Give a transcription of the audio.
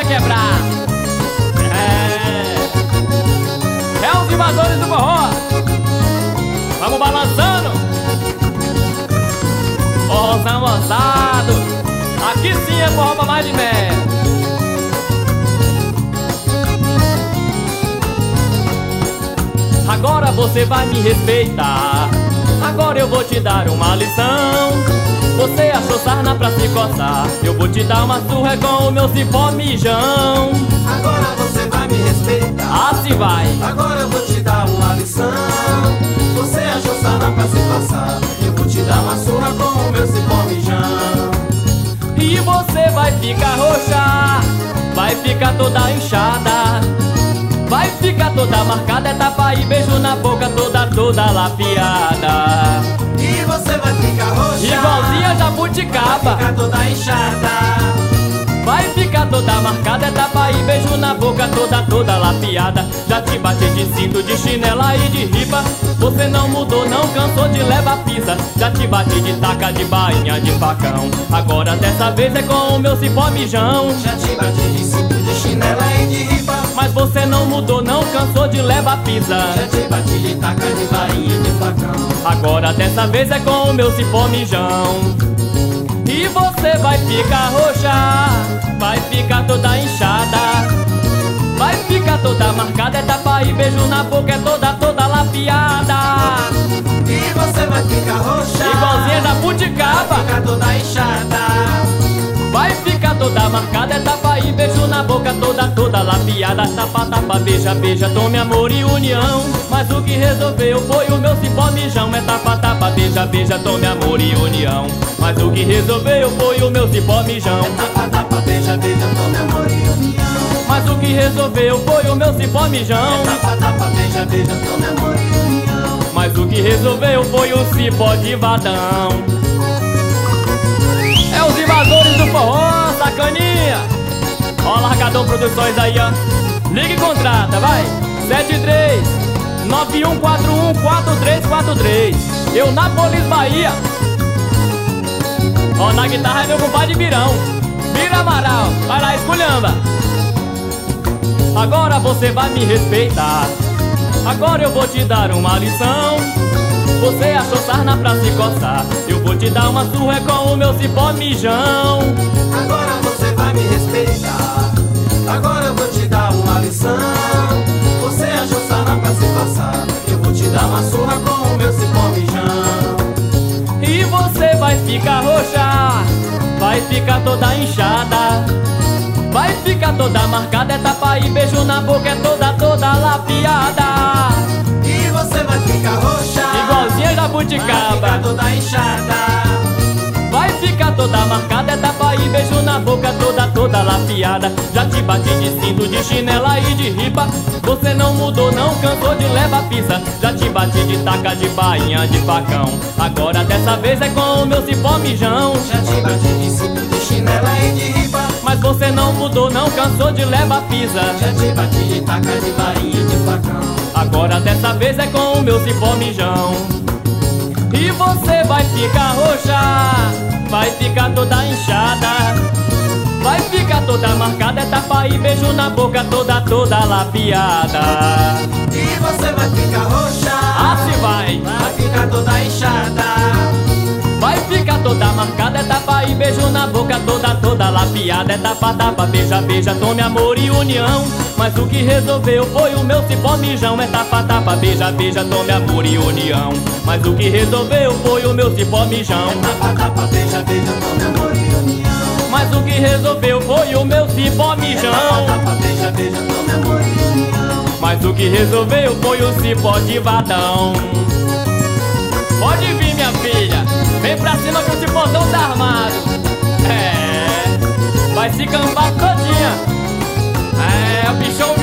quebrar. É os invasores do forró. Vamos balançando. Forrozão ousado. Aqui sim é forró pra mais de metro. Agora você vai me respeitar. Agora eu vou te dar uma lição. Você achou sarna pra se coçar, eu vou te dar uma surra com o meu cipó mijão. Agora você vai me respeitar. Assim vai. Agora eu vou te dar uma lição. Você achou sarna pra se coçar, eu vou te dar uma surra com o meu cipó mijão. E você vai ficar roxa, vai ficar toda inchada, vai ficar toda marcada, é tapa e beijo na boca, toda lapiada. E você vai ficar roxa, igualzinha jabuticaba, vai ficar toda inchada, vai ficar toda marcada, é tapa e beijo na boca, toda lapiada. Já te bati de cinto, de chinela e de ripa, você não mudou, não cansou de levar pisa. Já te bati de taca, de bainha, de facão, agora dessa vez é com o meu cipó mijão. Já te bati de cinto, de chinela e de ripa, mas você não mudou, não cansou de levar pisa. já te bati de taca, de bainha e de facão, agora dessa vez é com o meu cipó mijão. E você vai ficar roxa, vai ficar toda inchada, vai ficar toda marcada, é tapa e beijo na boca, é toda lapiada. e você vai ficar roxa, igualzinha jabuticaba, vai ficar toda inchada, vai ficar toda marcada, é tapa e beijo na boca, toda lapiada. Tapa, beija, beija, tome amor e união, mas o que resolveu foi o meu cipó mijão. É tapa, beija, beija, tome amor e união, mas o que resolveu foi o meu cipó mijão. tapa, beija, beija, tome amor e união, Mas o que resolveu foi o meu cipó mijão. tapa, beija, beija, tome amor e união, Mas o que resolveu foi o cipó de vadão. É os invasores do forró, sacaninha. Ó, Largadão Produções aí, ó. Liga e contrata, vai. 73-9141-4343. Eu Nápoles, Bahia. Ó, na guitarra é meu compadre Birão, Bira Amaral. Vai lá, esculhamba. Agora você vai me respeitar. Agora eu vou te dar uma lição. Você achou sarna pra se coçar, eu vou te dar uma surra com o meu cipó mijão. agora você vai me respeitar. Agora eu vou te dar uma lição. Você achou sarna pra se passar, eu vou te dar uma surra com o meu cipó mijão. E você vai ficar roxa, vai ficar toda inchada, vai ficar toda marcada, é tapa e beijo na boca, é toda lapiada. E você vai ficar roxa, igualzinha vai jabuticaba, ficar toda inchada, vai ficar toda marcada, é tapa e beijo na boca, toda lapiada. Já te bati de cinto, de chinela e de ripa, você não mudou, não cansou de levar pisa. Já te bati de taca, de bainha, de facão, agora dessa vez é com o meu cipó mijão. já te bati de cinto, de chinela e de ripa, Mas você não mudou, não cansou de levar pisa. já te bati de taca, de varinha e de facão, Agora dessa vez é com o meu cipó mijão. E você vai ficar roxa, vai ficar toda inchada, vai ficar toda marcada, é tapa e beijo na boca, toda lapiada. e você vai ficar roxa, Assim vai. vai ficar toda inchada, Vai ficar toda marcada, é tapa e beijo na boca, toda lapiada. É tapa, beija, beija, tome amor e união. Mas o que resolveu foi o meu cipó mijão. É tapa, beija, beija, tome amor e união. Mas o que resolveu foi o meu cipó mijão. tapa, beija, beija, tome amor e união, Mas o que resolveu foi o meu cipó mijão. tapa, beija, beija, tome amor e união. Mas o que resolveu foi o cipó de vadão. Pode vir, minha filha, vem pra cima que o cipózão tá armado. É, vai se cambar todinha. É, o bichão